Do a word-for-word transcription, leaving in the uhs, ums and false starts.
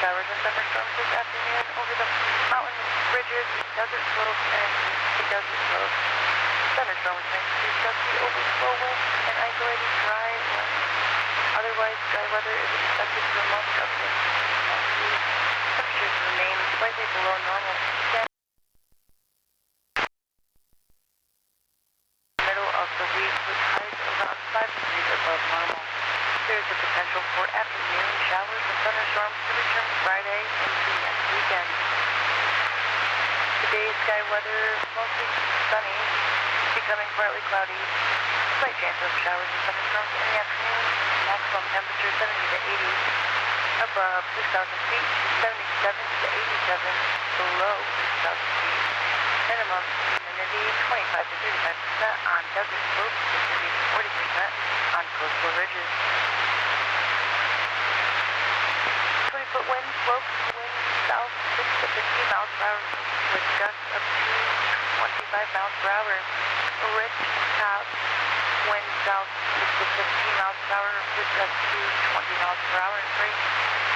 showers and thunderstorms this afternoon over the mountain ridges, desert slopes, and the desert slopes. Thunderstorms mixed with gusty overflow winds and isolated dry winds. Otherwise, dry weather is expected for most of this next week. Temperatures remain slightly below normal. Again, middle of the week with highs around five degrees above normal. There is a potential for afternoon showers and thunderstorms to return Friday into next weekend. Today's sky weather mostly sunny, becoming partly cloudy. Slight chance of showers and thunderstorms in the afternoon. Maximum temperature seventy to eighty. Above six thousand feet, seventy-seven to eighty-seven. Below six thousand feet. Minimum humidity twenty-five to thirty-five percent on desert slopes to thirty to forty percent on coastal ridges. twenty foot wind slopes, wind south six to fifteen miles per hour with gusts up to twenty-five miles per hour. Rich top, wind south six to fifteen miles per hour with gusts to twenty miles per hour. Free.